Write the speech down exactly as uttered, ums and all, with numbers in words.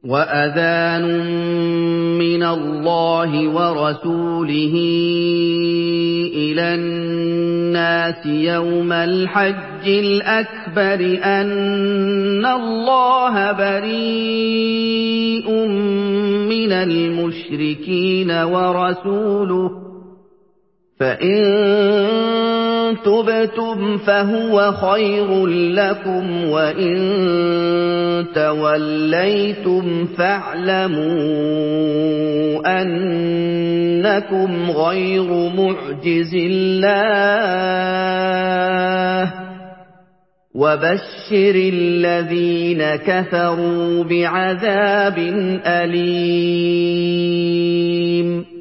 وَأَذَانٌ مِّنَ اللَّهِ وَرَسُولِهِ إِلَى النَّاسِ يَوْمَ الْحَجِّ الْأَكْبَرِ أَنَّ اللَّهَ بَرِيءٌ مِّنَ الْمُشْرِكِينَ وَرَسُولُهُ ۚ فَإِن تُبْتُمْ فَهُوَ خَيْرٌ لَّكُمْ ۖ وَإِن تَوَلَّيْتُمْ فَاعْلَمُوا أَنَّكُمْ غَيْرُ مُعْجِزِي اللَّهِ ۗ وَبَشِّرِ الَّذِينَ كَفَرُوا بِعَذَابٍ أَلِيمٍ